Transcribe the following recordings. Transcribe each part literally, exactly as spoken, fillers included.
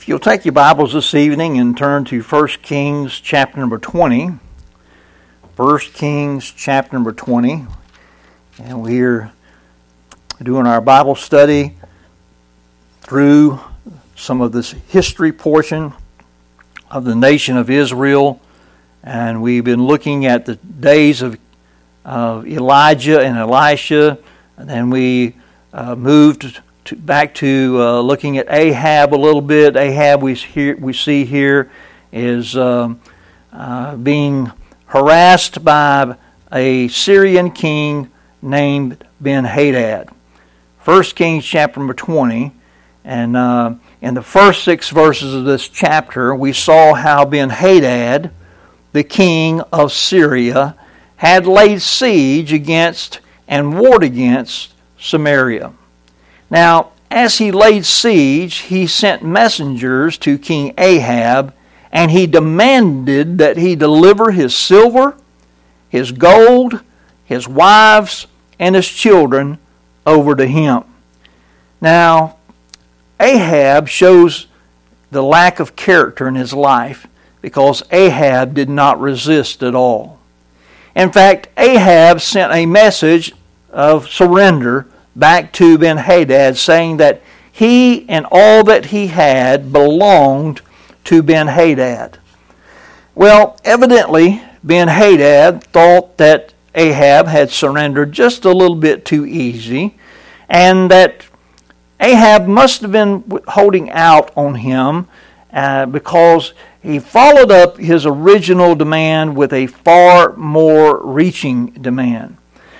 If you'll take your Bibles this evening and turn to First Kings chapter number twenty. First Kings chapter number twenty. And we're doing our Bible study through some of this history portion of the nation of Israel. And we've been looking at the days of, of Elijah and Elisha. And then we uh, moved to, back to uh, looking at Ahab a little bit. Ahab we, hear, we see here is um, uh, being harassed by a Syrian king named Ben-Hadad. First Kings chapter number twenty. And uh, in the first six verses of this chapter, we saw how Ben-Hadad, the king of Syria, had laid siege against and warred against Samaria. Now, as he laid siege, he sent messengers to King Ahab, and he demanded that he deliver his silver, his gold, his wives, and his children over to him. Now, Ahab shows the lack of character in his life because Ahab did not resist at all. In fact, Ahab sent a message of surrender back to Ben-Hadad, saying that he and all that he had belonged to Ben-Hadad. Well, evidently, Ben-Hadad thought that Ahab had surrendered just a little bit too easy, and that Ahab must have been holding out on him uh, because he followed up his original demand with a far more reaching demand.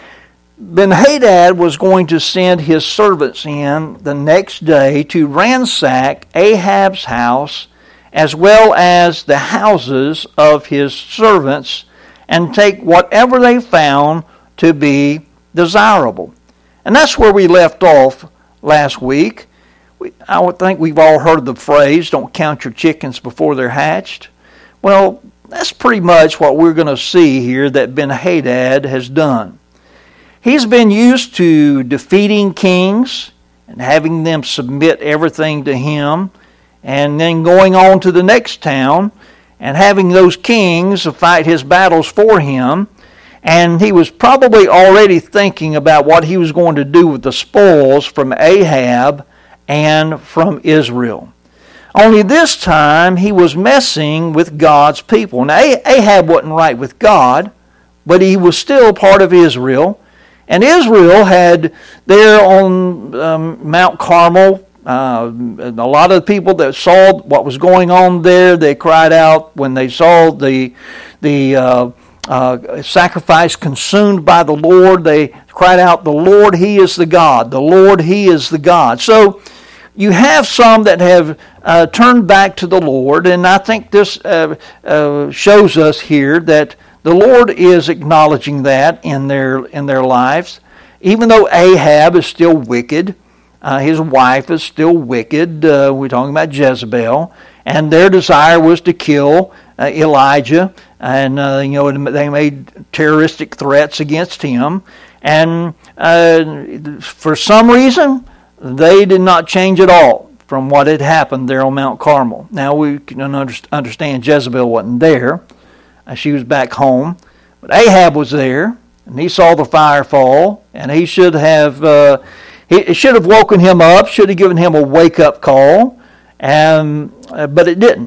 Ben-Hadad was going to send his servants in the next day to ransack Ahab's house as well as the houses of his servants and take whatever they found to be desirable. And that's where we left off last week. We, I would think we've all heard the phrase, don't count your chickens before they're hatched. Well, that's pretty much what we're going to see here that Ben-Hadad has done. He's been used to defeating kings and having them submit everything to him, and then going on to the next town and having those kings fight his battles for him. And he was probably already thinking about what he was going to do with the spoils from Ahab and from Israel. Only this time he was messing with God's people. Now Ahab wasn't right with God, but he was still part of Israel. And Israel had there on um, Mount Carmel, uh, a lot of the people that saw what was going on there, they cried out when they saw the the uh, uh, sacrifice consumed by the Lord. They cried out, "The Lord, He is the God. The Lord, He is the God." So you have some that have uh, turned back to the Lord, and I think this uh, uh, shows us here that the Lord is acknowledging that in their in their lives. Even though Ahab is still wicked, uh, his wife is still wicked. Uh, we're talking about Jezebel, and their desire was to kill uh, Elijah, and uh, you know they made terroristic threats against him. And uh, for some reason, they did not change at all from what had happened there on Mount Carmel. Now we can understand Jezebel wasn't there. She was back home. But Ahab was there, and he saw the fire fall, and he should have uh, he should have woken him up, should have given him a wake-up call, and, uh, but it didn't.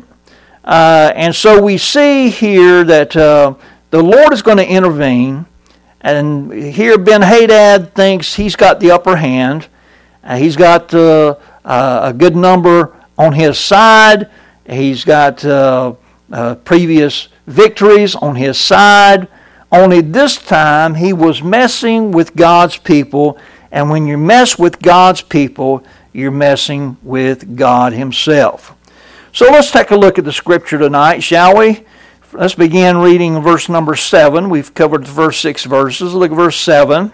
Uh, and so we see here that uh, the Lord is going to intervene, and here Ben-Hadad thinks he's got the upper hand. Uh, he's got uh, uh, a good number on his side. He's got uh, uh, previous victories on his side. Only this time he was messing with God's people, and when you mess with God's people, you're messing with God Himself. So let's take a look at the scripture tonight, shall we? Let's begin reading verse number seven. We've covered the first six verses. Look at verse seven.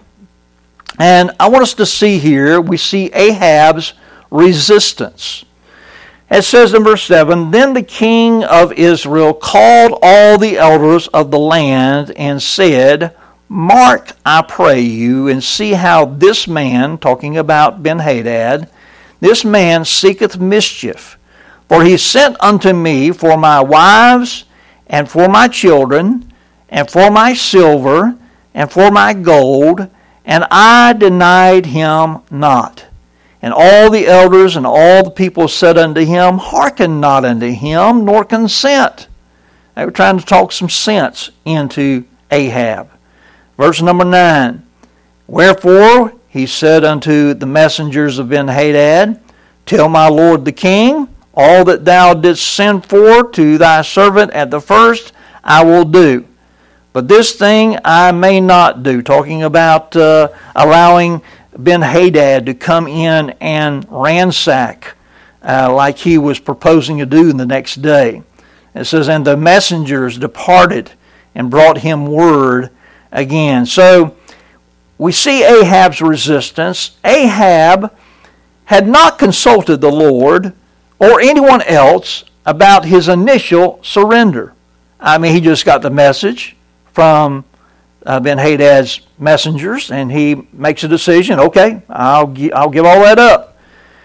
And I want us to see here, we see Ahab's resistance. It says in verse seven, "Then the king of Israel called all the elders of the land and said, Mark, I pray you, and see how this man," talking about Ben-Hadad, "this man seeketh mischief. For he sent unto me for my wives, and for my children, and for my silver, and for my gold, and I denied him not. And all the elders and all the people said unto him, Hearken not unto him, nor consent. They were trying to talk some sense into Ahab. Verse number nine. Wherefore he said unto the messengers of Benhadad, Tell my lord the king, all that thou didst send for to thy servant at the first, I will do. But this thing I may not do. Talking about uh, allowing Benhadad to come in and ransack uh, like he was proposing to do the next day. It says, and the messengers departed and brought him word again. So we see Ahab's resistance. Ahab had not consulted the Lord or anyone else about his initial surrender. I mean, he just got the message from uh, Ben-Hadad's messengers, and he makes a decision, okay, I'll, gi- I'll give all that up.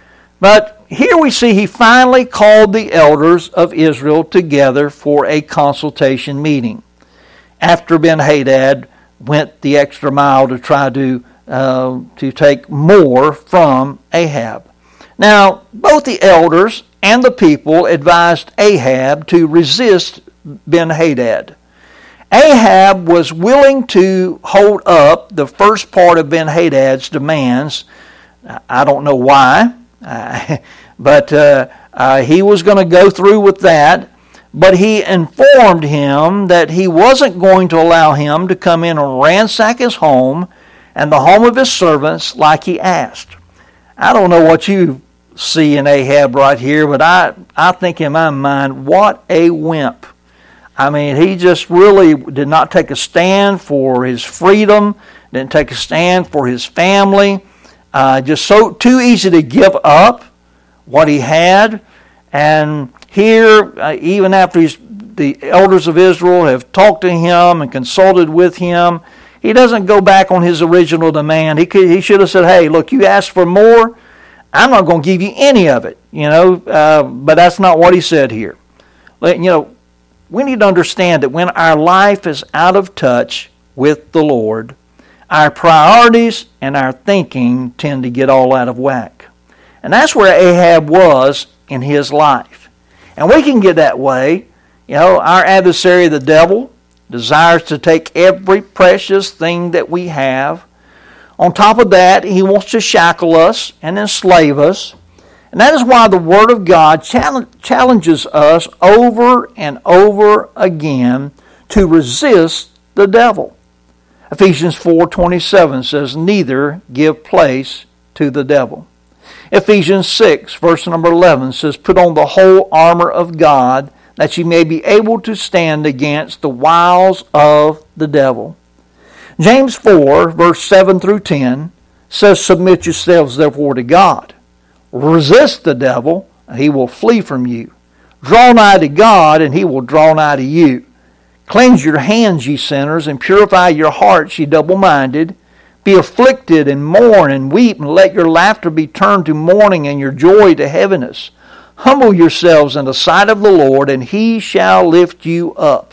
But here we see he finally called the elders of Israel together for a consultation meeting after Ben-Hadad went the extra mile to try to, uh, to take more from Ahab. Now, both the elders and the people advised Ahab to resist Ben-Hadad. Ahab was willing to hold up the first part of Ben-Hadad's demands. I don't know why, uh, but uh, uh, he was going to go through with that. But he informed him that he wasn't going to allow him to come in and ransack his home and the home of his servants like he asked. I don't know what you see in Ahab right here, but I, I think in my mind, what a wimp. I mean, he just really did not take a stand for his freedom, didn't take a stand for his family. Uh, just so too easy to give up what he had. And here, uh, even after he's, the elders of Israel have talked to him and consulted with him, he doesn't go back on his original demand. He could, he should have said, hey, look, you asked for more, I'm not going to give you any of it. You know, uh, but that's not what he said here. You know, we need to understand that when our life is out of touch with the Lord, our priorities and our thinking tend to get all out of whack. And that's where Ahab was in his life. And we can get that way. You know, our adversary, the devil, desires to take every precious thing that we have. On top of that, he wants to shackle us and enslave us. And that is why the Word of God challenges us over and over again to resist the devil. Ephesians four twenty-seven says, neither give place to the devil. Ephesians six, verse number eleven says, put on the whole armor of God, that ye may be able to stand against the wiles of the devil. James four, verse seven through ten says, submit yourselves therefore to God. Resist the devil, and he will flee from you. Draw nigh to God, and he will draw nigh to you. Cleanse your hands, ye sinners, and purify your hearts, ye double-minded. Be afflicted, and mourn, and weep, and let your laughter be turned to mourning, and your joy to heaviness. Humble yourselves in the sight of the Lord, and he shall lift you up.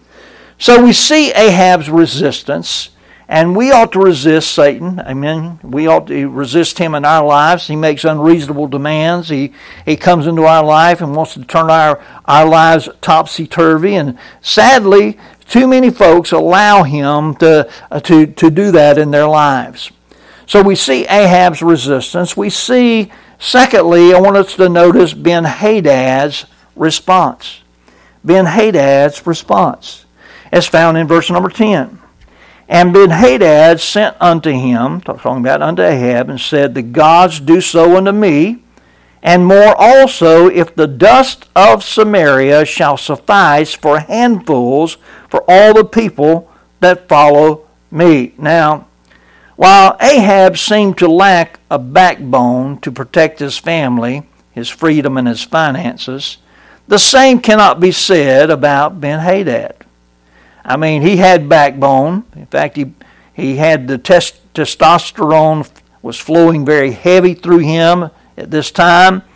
So we see Ahab's resistance, and we ought to resist Satan. Amen. We ought to resist him in our lives. He makes unreasonable demands. He he comes into our life and wants to turn our, our lives topsy-turvy. And sadly, too many folks allow him to, uh, to, to do that in their lives. So we see Ahab's resistance. We see, secondly, I want us to notice Ben-Hadad's response. Ben-Hadad's response. It's found in verse number ten. And Ben-Hadad sent unto him, talking about unto Ahab, and said, the gods do so unto me, and more also, if the dust of Samaria shall suffice for handfuls for all the people that follow me. Now, while Ahab seemed to lack a backbone to protect his family, his freedom, and his finances, the same cannot be said about Ben-Hadad. I mean, he had backbone. In fact, he he had the test, testosterone was flowing very heavy through him at this time.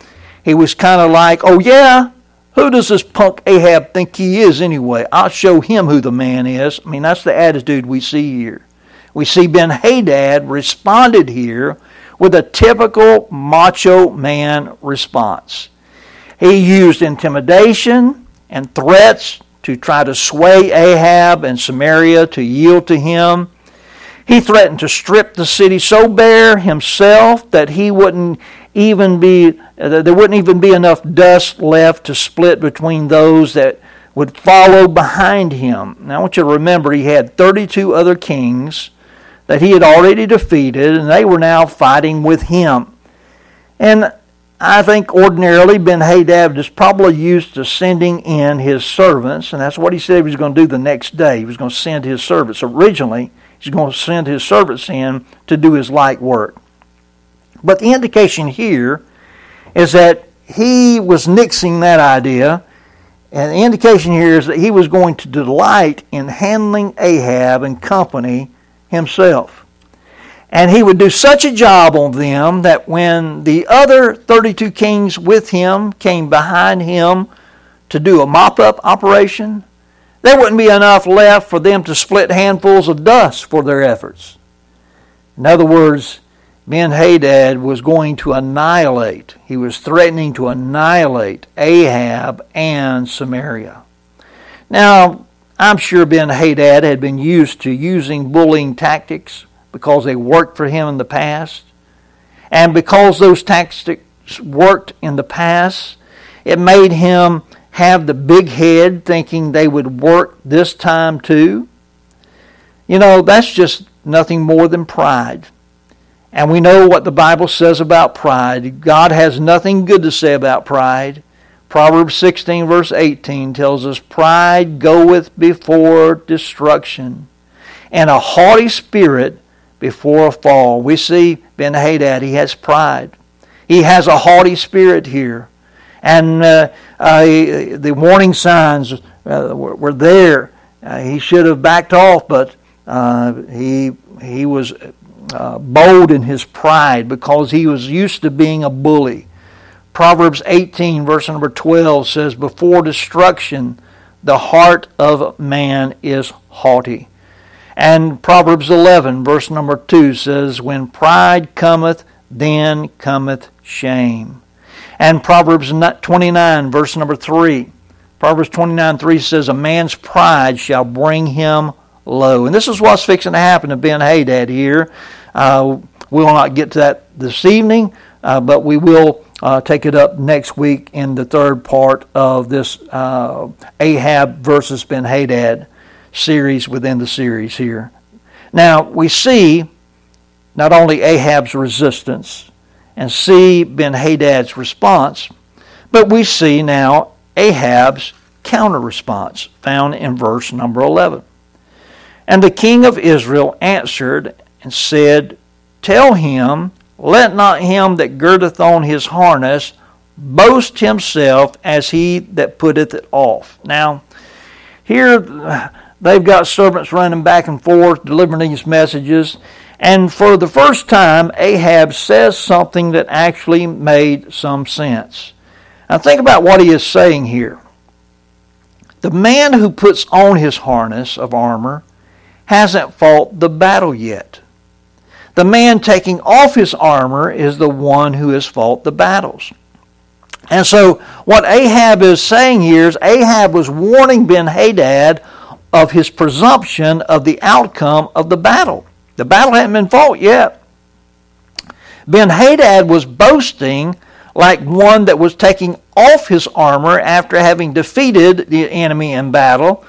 He was kind of like, oh yeah, who does this punk Ahab think he is anyway? I'll show him who the man is. I mean, that's the attitude we see here. We see Ben-Hadad responded here with a typical macho man response. He used intimidation and threats to try to sway Ahab and Samaria to yield to him. He threatened to strip the city so bare himself that he wouldn't even be there wouldn't even be enough dust left to split between those that would follow behind him. Now I want you to remember he had thirty-two other kings that he had already defeated, and they were now fighting with him. And I think ordinarily Ben-Hadad is probably used to sending in his servants, and that's what he said he was going to do the next day. He was going to send his servants. Originally, he's going to send his servants in to do his light work. But the indication here is that he was nixing that idea, and the indication here is that he was going to delight in handling Ahab and company himself. And he would do such a job on them that when the other thirty-two kings with him came behind him to do a mop-up operation, there wouldn't be enough left for them to split handfuls of dust for their efforts. In other words, Ben-Hadad was going to annihilate, he was threatening to annihilate Ahab and Samaria. Now, I'm sure Ben-Hadad had been used to using bullying tactics because they worked for him in the past. And because those tactics worked in the past, it made him have the big head thinking they would work this time too. You know, that's just nothing more than pride. And we know what the Bible says about pride. God has nothing good to say about pride. Proverbs sixteen verse eighteen tells us, pride goeth before destruction, and a haughty spirit before a fall. We see Ben-Hadad, he has pride. He has a haughty spirit here. And uh, uh, the warning signs uh, were, were there. Uh, he should have backed off, but uh, he he was uh, bold in his pride because he was used to being a bully. Proverbs eighteen, verse number twelve says, before destruction, the heart of man is haughty. And Proverbs eleven, verse number two says, when pride cometh, then cometh shame. And Proverbs twenty-nine, verse number three. Proverbs twenty-nine, three says, a man's pride shall bring him low. And this is what's fixing to happen to Ben-Hadad here. Uh, we will not get to that this evening, uh, but we will uh, take it up next week in the third part of this uh, Ahab versus Ben-Hadad series within the series here. Now, we see not only Ahab's resistance and see Ben-Hadad's response, but we see now Ahab's counter-response found in verse number eleven. And the king of Israel answered and said, tell him, let not him that girdeth on his harness boast himself as he that putteth it off. Now, here they've got servants running back and forth, delivering these messages. And for the first time, Ahab says something that actually made some sense. Now think about what he is saying here. The man who puts on his harness of armor hasn't fought the battle yet. The man taking off his armor is the one who has fought the battles. And so what Ahab is saying here is Ahab was warning Ben-Hadad of his presumption of the outcome of the battle. The battle hadn't been fought yet. Ben-Hadad was boasting like one that was taking off his armor after having defeated the enemy in battle.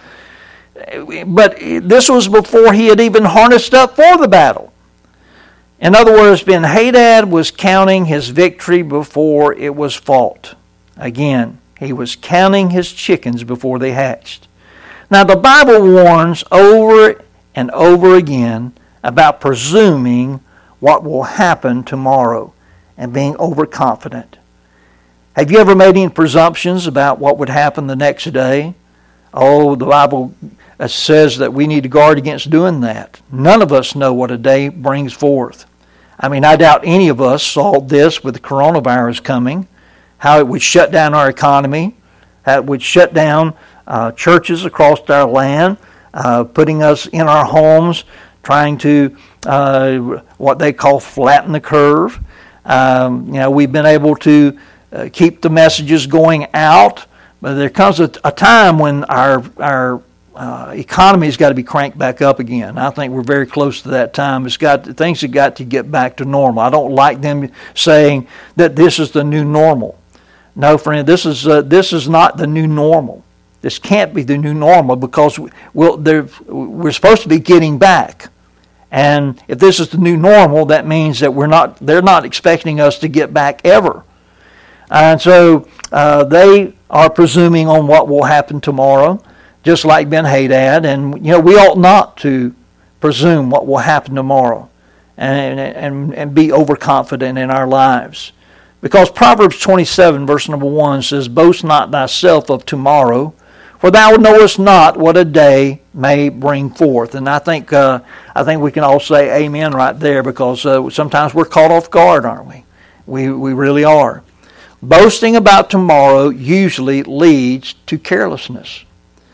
But this was before he had even harnessed up for the battle. In other words, Ben-Hadad was counting his victory before it was fought. Again, he was counting his chickens before they hatched. Now, the Bible warns over and over again about presuming what will happen tomorrow and being overconfident. Have you ever made any presumptions about what would happen the next day? Oh, the Bible says that we need to guard against doing that. None of us know what a day brings forth. I mean, I doubt any of us saw this with the coronavirus coming. how it would shut down our economy, how it would shut down uh, churches across our land, uh, putting us in our homes, trying to uh, what they call flatten the curve. Um, you know, we've been able to uh, keep the messages going out, but there comes a, a time when our our uh, economy's got to be cranked back up again. I think we're very close to that time. It's got things have got to get back to normal. I don't like them saying that this is the new normal. No, friend, this is uh, this is not the new normal. This can't be the new normal because we'll, we're supposed to be getting back. And if this is the new normal, that means that we're not. They're not expecting us to get back ever. And so uh, they are presuming on what will happen tomorrow, just like Ben-Hadad. And you know, we ought not to presume what will happen tomorrow, and and and be overconfident in our lives, because Proverbs twenty-seven, verse number one says, "Boast not thyself of tomorrow, for thou knowest not what a day may bring forth." And I think uh, I think we can all say amen right there, because uh, sometimes we're caught off guard, aren't we? We we really are. Boasting about tomorrow usually leads to carelessness.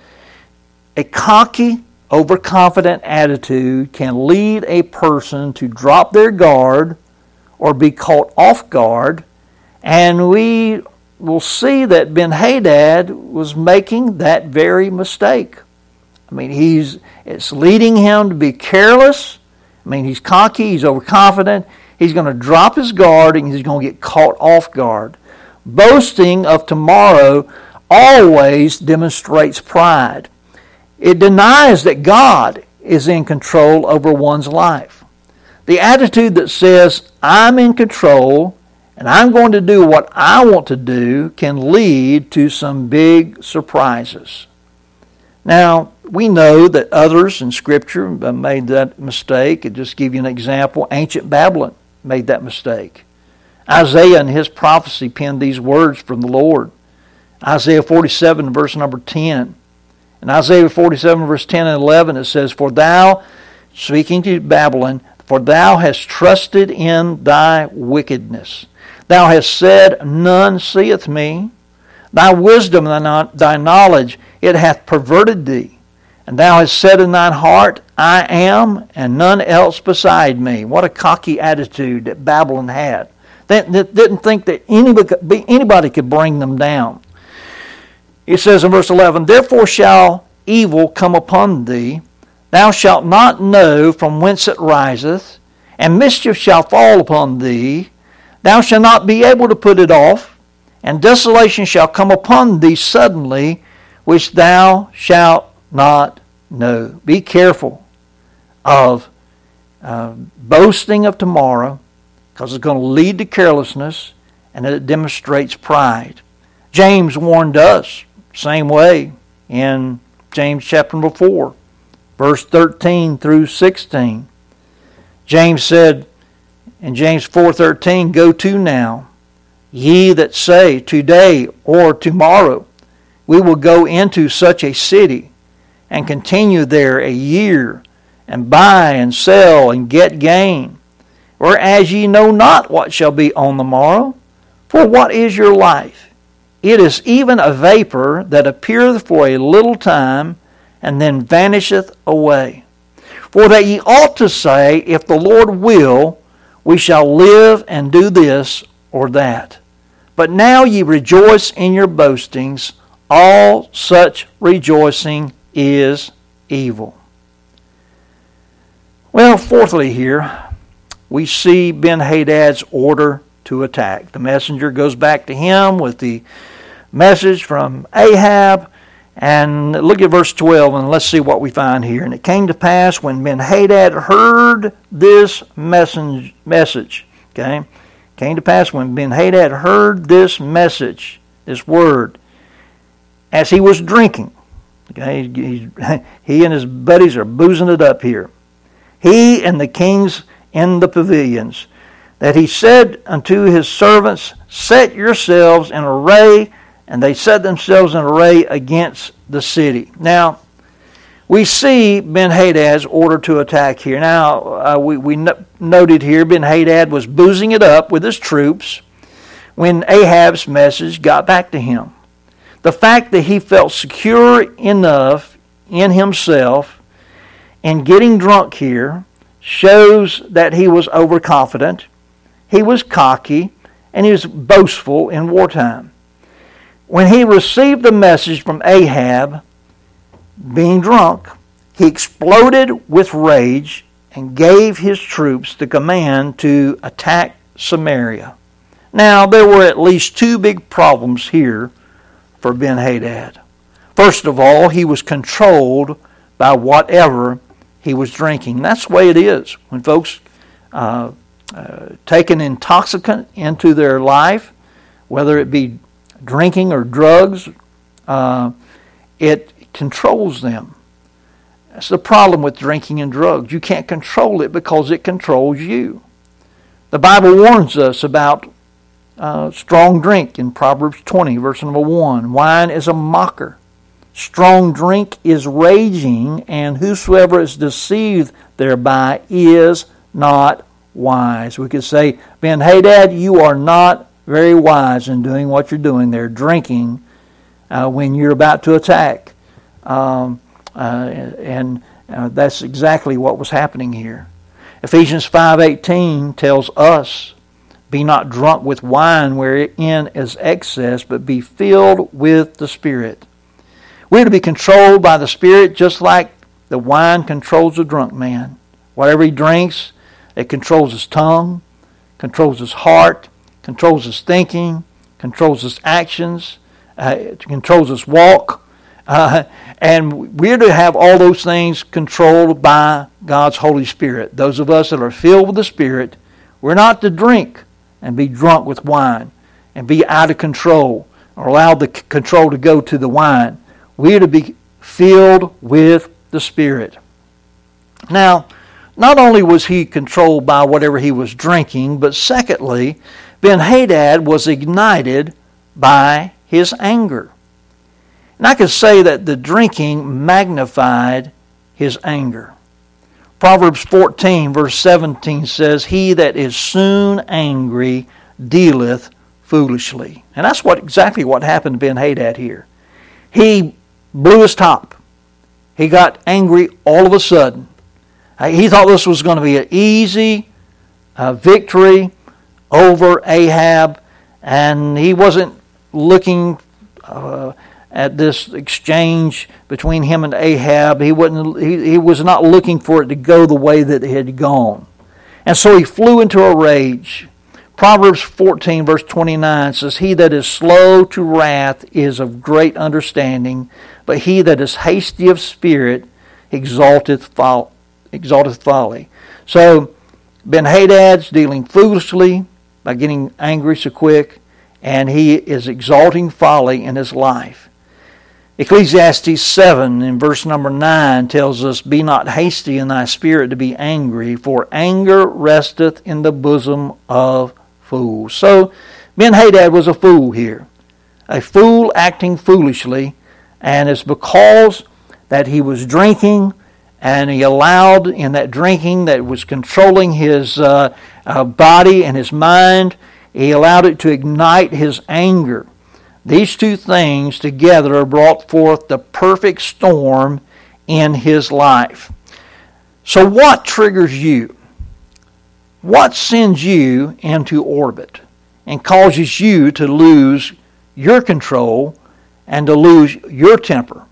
A cocky, overconfident attitude can lead a person to drop their guard or be caught off guard, and we will see that Ben-Hadad was making that very mistake. I mean, he's it's leading him to be careless. I mean, he's cocky, he's overconfident. He's going to drop his guard and he's going to get caught off guard. Boasting of tomorrow always demonstrates pride. It denies that God is in control over one's life. The attitude that says, I'm in control and I'm going to do what I want to do can lead to some big surprises. Now, we know that others in Scripture made that mistake. I'll just give you an example. Ancient Babylon made that mistake. Isaiah in his prophecy penned these words from the Lord. Isaiah forty-seven, verse number ten. In Isaiah forty-seven, verse ten and eleven, it says, For thou, speaking to Babylon, for thou hast trusted in thy wickedness. Thou hast said, None seeth me. Thy wisdom and thy knowledge, it hath perverted thee. And thou hast said in thine heart, I am, and none else beside me. What a cocky attitude that Babylon had. They didn't think that anybody, anybody could bring them down. It says in verse eleven, Therefore shall evil come upon thee. Thou shalt not know from whence it riseth, and mischief shall fall upon thee. Thou shalt not be able to put it off, and desolation shall come upon thee suddenly, which thou shalt not know. Be careful of uh, boasting of tomorrow, because it's going to lead to carelessness, and it demonstrates pride. James warned us, same way, in James chapter number four, verse thirteen through sixteen. James said in James four thirteen, Go to now, ye that say, Today or tomorrow we will go into such a city, and continue there a year, and buy and sell and get gain. Whereas ye know not what shall be on the morrow. For what is your life? It is even a vapor that appeareth for a little time, and then vanisheth away. For that ye ought to say, If the Lord will, we shall live and do this or that. But now ye rejoice in your boastings. All such rejoicing is evil. Well, fourthly here, we see Ben-Hadad's order to attack. The messenger goes back to him with the message from Ahab. And look at verse twelve, and let's see what we find here. And it came to pass when Ben-Hadad heard this message, message okay? Came to pass when Ben-Hadad heard this message, this word, as he was drinking. Okay, he, he and his buddies are boozing it up here. He and the kings in the pavilions, that he said unto his servants, Set yourselves in array, and they set themselves in array against the city. Now, we see Ben-Hadad's order to attack here. Now, uh, we, we no- noted here Ben-Hadad was boozing it up with his troops when Ahab's message got back to him. The fact that he felt secure enough in himself and getting drunk here shows that he was overconfident, he was cocky, and he was boastful in wartime. When he received the message from Ahab, being drunk, he exploded with rage and gave his troops the command to attack Samaria. Now, there were at least two big problems here for Ben-Hadad. First of all, he was controlled by whatever he was drinking. That's the way it is. When folks uh, uh, take an intoxicant into their life, whether it be drinking or drugs, uh, it controls them. That's the problem with drinking and drugs. You can't control it because it controls you. The Bible warns us about uh, strong drink in Proverbs twenty, verse number one. Wine is a mocker. Strong drink is raging, and whosoever is deceived thereby is not wise. We could say, Ben-Hadad, you are not very wise in doing what you're doing there, drinking uh, when you're about to attack. Um, uh, and uh, that's exactly what was happening here. Ephesians five eighteen tells us, be not drunk with wine wherein is excess, but be filled with the Spirit. We're to be controlled by the Spirit just like the wine controls a drunk man. Whatever he drinks, it controls his tongue, controls his heart, controls his thinking, controls his actions, uh, it controls his walk. Uh, and we're to have all those things controlled by God's Holy Spirit. Those of us that are filled with the Spirit, we're not to drink and be drunk with wine and be out of control or allow the c- control to go to the wine. We're to be filled with the Spirit. Now, not only was he controlled by whatever he was drinking, but secondly, Ben-Hadad was ignited by his anger. And I could say that the drinking magnified his anger. Proverbs fourteen, verse seventeen says, he that is soon angry dealeth foolishly. And that's what exactly what happened to Ben-Hadad here. He blew his top. He got angry all of a sudden. He thought this was going to be an easy uh, victory over Ahab, and he wasn't looking uh, at this exchange between him and Ahab. He wasn't. He, he was not looking for it to go the way that it had gone, and so he flew into a rage. Proverbs fourteen, verse twenty-nine says, he that is slow to wrath is of great understanding, but he that is hasty of spirit exalteth, fol- exalteth folly. So Ben-Hadad's dealing foolishly by getting angry so quick, and he is exalting folly in his life. Ecclesiastes seven in verse number nine tells us, be not hasty in thy spirit to be angry, for anger resteth in the bosom of fools. So Ben-Hadad was a fool here. A fool acting foolishly, and it's because that he was drinking, and he allowed in that drinking that was controlling his uh, uh, body and his mind, he allowed it to ignite his anger. These two things together brought forth the perfect storm in his life. So what triggers you? What sends you into orbit and causes you to lose your control and to lose your temper?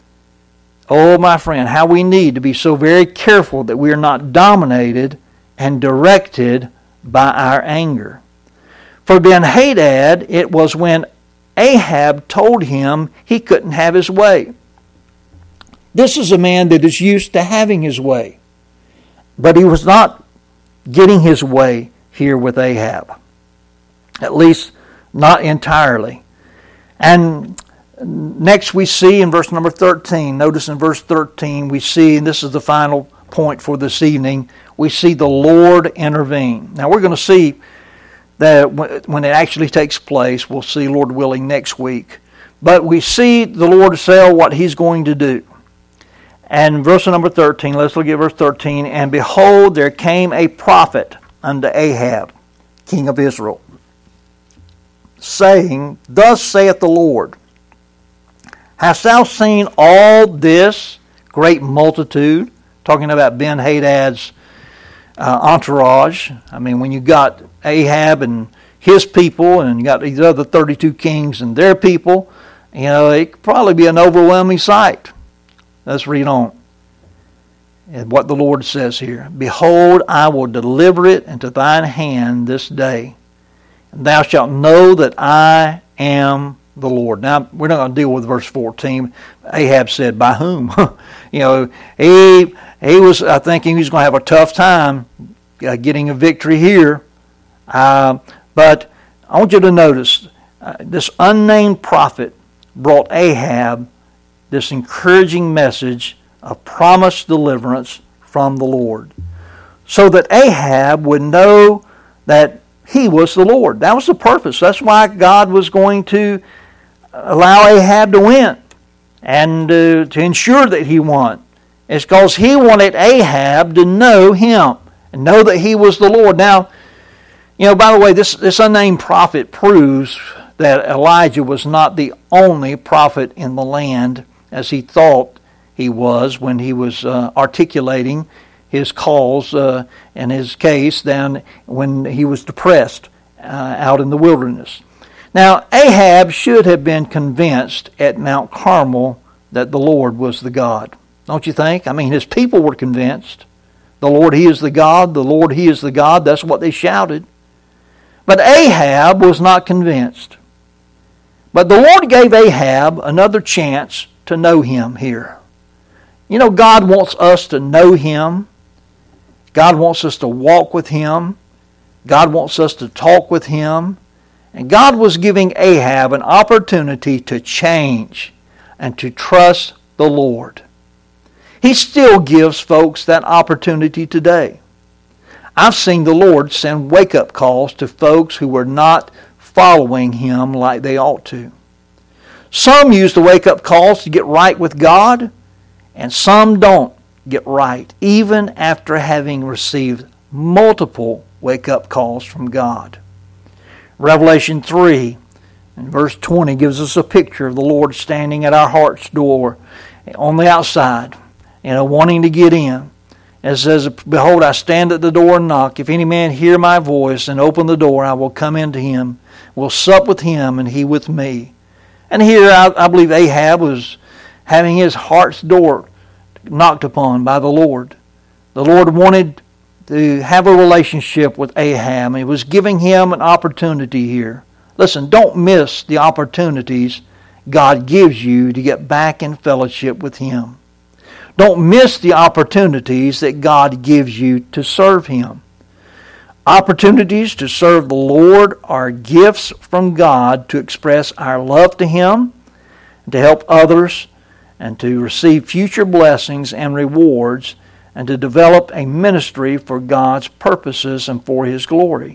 Oh, my friend, how we need to be so very careful that we are not dominated and directed by our anger. For Ben-Hadad, it was when Ahab told him he couldn't have his way. This is a man that is used to having his way. But he was not getting his way here with Ahab. At least not entirely. And next we see in verse number thirteen, notice in verse thirteen we see, and this is the final point for this evening, we see the Lord intervene. Now we're going to see that when it actually takes place, we'll see, Lord willing, next week. But we see the Lord say what He's going to do. And verse number thirteen, let's look at verse thirteen. And behold, there came a prophet unto Ahab, king of Israel, saying, Thus saith the Lord, Hast thou seen all this great multitude? Talking about Ben-Hadad's uh, entourage. I mean, when you got Ahab and his people, and you got these other thirty-two kings and their people, you know, it could probably be an overwhelming sight. Let's read on. And what the Lord says here. Behold, I will deliver it into thine hand this day. And thou shalt know that I am the Lord. Now, we're not going to deal with verse fourteen. Ahab said, by whom? you know, he he was uh, thinking he was going to have a tough time uh, getting a victory here. Uh, but I want you to notice, uh, this unnamed prophet brought Ahab this encouraging message of promised deliverance from the Lord, so that Ahab would know that he was the Lord. That was the purpose. That's why God was going to allow Ahab to win and uh, to ensure that he won. It's because he wanted Ahab to know him and know that he was the Lord. Now, you know, by the way, this, this unnamed prophet proves that Elijah was not the only prophet in the land as he thought he was when he was uh, articulating his calls uh, and his case down when he was depressed uh, out in the wilderness. Now, Ahab should have been convinced at Mount Carmel that the Lord was the God. Don't you think? I mean, his people were convinced. The Lord, He is the God. The Lord, He is the God. That's what they shouted. But Ahab was not convinced. But the Lord gave Ahab another chance to know Him here. You know, God wants us to know Him. God wants us to walk with Him. God wants us to talk with Him. And God was giving Ahab an opportunity to change and to trust the Lord. He still gives folks that opportunity today. I've seen the Lord send wake-up calls to folks who were not following Him like they ought to. Some use the wake-up calls to get right with God, and some don't get right, even after having received multiple wake-up calls from God. Revelation three and verse twenty gives us a picture of the Lord standing at our heart's door on the outside, you know, wanting to get in. It says, Behold, I stand at the door and knock. If any man hear my voice and open the door, I will come into him, will sup with him, and he with me. And here I, I believe Ahab was having his heart's door knocked upon by the Lord. The Lord wanted to have a relationship with Ahab. He was giving him an opportunity here. Listen, don't miss the opportunities God gives you to get back in fellowship with Him. Don't miss the opportunities that God gives you to serve Him. Opportunities to serve the Lord are gifts from God to express our love to Him, to help others, and to receive future blessings and rewards, and to develop a ministry for God's purposes and for His glory.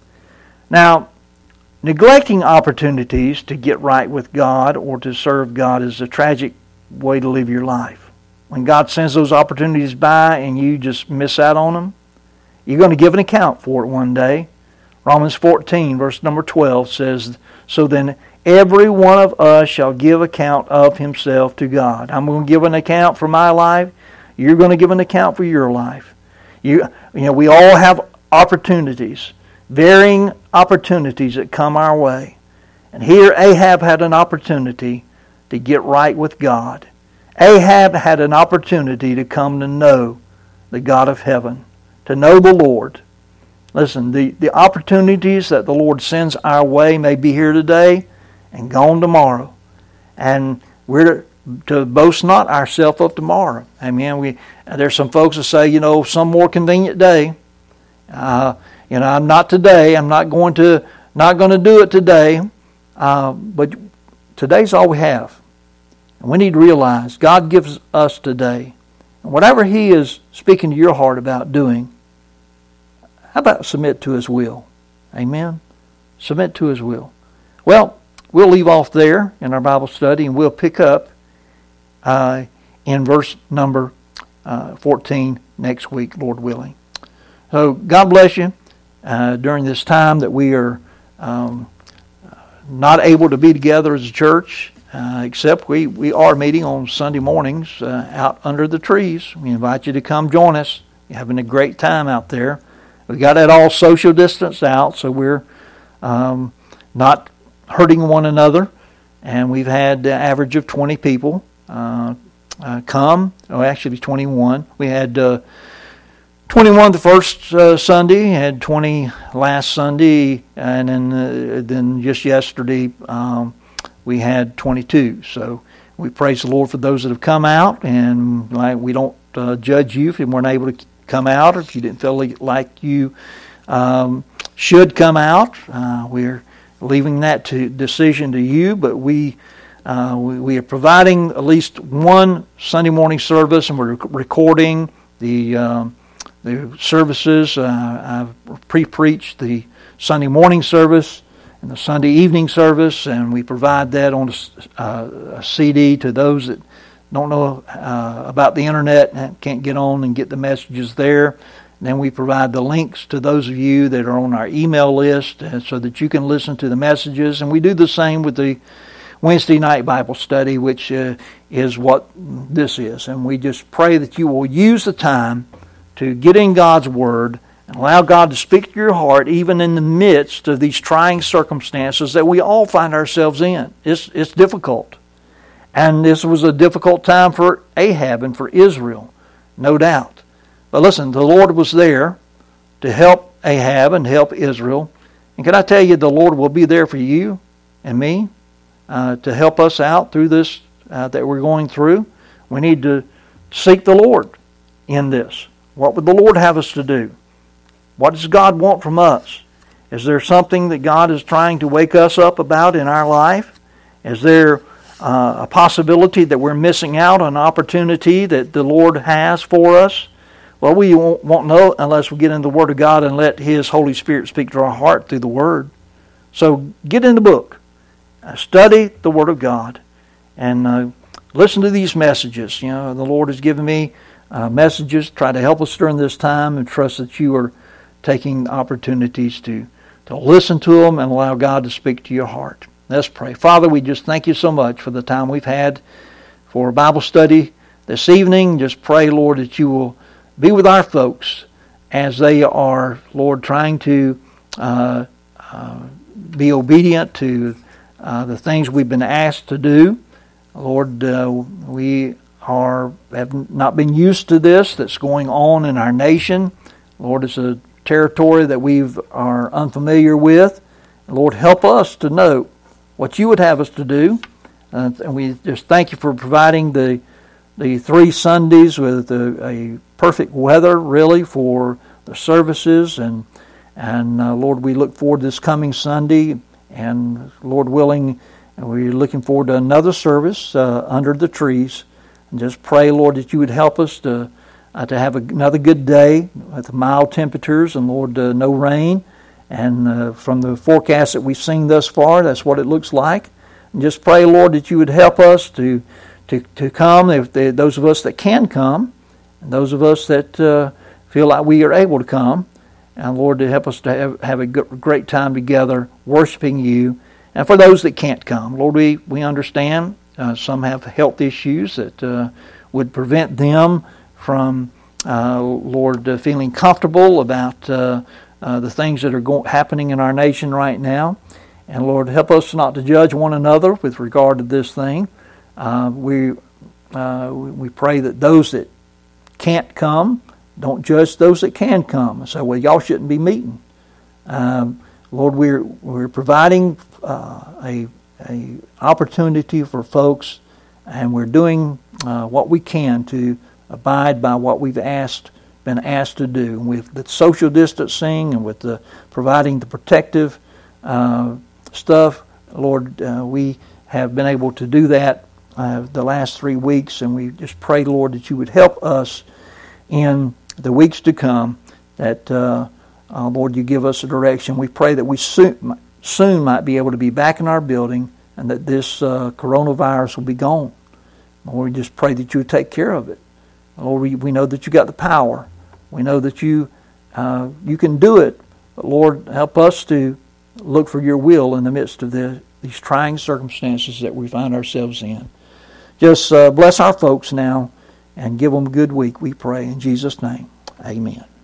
Now, neglecting opportunities to get right with God or to serve God is a tragic way to live your life. When God sends those opportunities by and you just miss out on them, you're going to give an account for it one day. Romans fourteen, verse number twelve says, So then every one of us shall give account of himself to God. I'm going to give an account for my life. You're going to give an account for your life. You, you know, we all have opportunities, varying opportunities that come our way. And here Ahab had an opportunity to get right with God. Ahab had an opportunity to come to know the God of heaven, to know the Lord. Listen, the, the opportunities that the Lord sends our way may be here today and gone tomorrow. And we're to boast not ourselves of tomorrow. Amen. We there's some folks that say, you know, some more convenient day. Uh, you know, I'm not today. I'm not going to not going to do it today. Uh, but today's all we have, and we need to realize God gives us today, and whatever He is speaking to your heart about doing, how about submit to His will? Amen. Submit to His will. Well, we'll leave off there in our Bible study, and we'll pick up Uh, in verse number uh, fourteen next week, Lord willing. So God bless you uh, during this time that we are um, not able to be together as a church, uh, except we, we are meeting on Sunday mornings uh, out under the trees. We invite you to come join us. You're having a great time out there. We got it all social distanced out, so we're um, not hurting one another. And we've had an average of twenty people uh, uh, come. Oh, actually, twenty-one. We had uh, twenty-one the first uh, Sunday, had twenty last Sunday, and then uh, then just yesterday um, we had twenty-two. So we praise the Lord for those that have come out, and like we don't uh, judge you if you weren't able to come out, or if you didn't feel like you um, should come out. Uh, we're leaving that to decision to you, but we, uh, we we are providing at least one Sunday morning service, and we're recording the um, the services. Uh, I've pre-preached the Sunday morning service and the Sunday evening service, and we provide that on a, uh, a C D to those that don't know uh, about the internet and can't get on and get the messages there. And then we provide the links to those of you that are on our email list uh, so that you can listen to the messages. And we do the same with the Wednesday night Bible study, which uh, is what this is. And we just pray that you will use the time to get in God's Word and allow God to speak to your heart even in the midst of these trying circumstances that we all find ourselves in. It's, it's difficult. And this was a difficult time for Ahab and for Israel, no doubt. But listen, the Lord was there to help Ahab and help Israel. And can I tell you, the Lord will be there for you and me uh, to help us out through this uh, that we're going through. We need to seek the Lord in this. What would the Lord have us to do? What does God want from us? Is there something that God is trying to wake us up about in our life? Is there uh, a possibility that we're missing out on an opportunity that the Lord has for us? Well, we won't, won't know unless we get in the Word of God and let His Holy Spirit speak to our heart through the Word. So get in the book, uh, study the Word of God, and uh, listen to these messages. You know, the Lord has given me uh, messages, try to help us during this time, and trust that you are taking opportunities to, to listen to them and allow God to speak to your heart. Let's pray. Father, we just thank you so much for the time we've had for Bible study this evening. Just pray, Lord, that you will be with our folks as they are, Lord, trying to uh, uh, be obedient to uh, the things we've been asked to do. Lord, uh, we are have not been used to this that's going on in our nation. Lord, it's a territory that we are unfamiliar with. Lord, help us to know what you would have us to do. Uh, and we just thank you for providing the the three Sundays with a, a perfect weather, really, for the services. And, and uh, Lord, we look forward to this coming Sunday. And, Lord willing, we're looking forward to another service uh, under the trees. And just pray, Lord, that you would help us to uh, to have another good day with mild temperatures and, Lord, uh, no rain. And uh, from the forecast that we've seen thus far, that's what it looks like. And just pray, Lord, that you would help us to To, to come, if they, those of us that can come, and those of us that uh, feel like we are able to come, and Lord, to help us to have, have a good, great time together worshiping you. And for those that can't come, Lord, we, we understand uh, some have health issues that uh, would prevent them from, uh, Lord, uh, feeling comfortable about uh, uh, the things that are go- happening in our nation right now. And Lord, help us not to judge one another with regard to this thing. Uh, we uh, we pray that those that can't come don't judge those that can come and say, well, y'all shouldn't be meeting. Um, Lord, we're we're providing uh, a a opportunity for folks, and we're doing uh, what we can to abide by what we've asked been asked to do. With the social distancing and with the providing the protective uh, stuff, Lord, uh, we have been able to do that Uh, the last three weeks, and we just pray, Lord, that you would help us in the weeks to come, that, uh, uh, Lord, you give us a direction. We pray that we soon, soon might be able to be back in our building, and that this uh, coronavirus will be gone. Lord, we just pray that you would take care of it. Lord, we, we know that you got the power. We know that you uh, you can do it, but Lord, help us to look for your will in the midst of the, these trying circumstances that we find ourselves in. Just uh, bless our folks now and give them a good week, we pray. In Jesus' name, amen.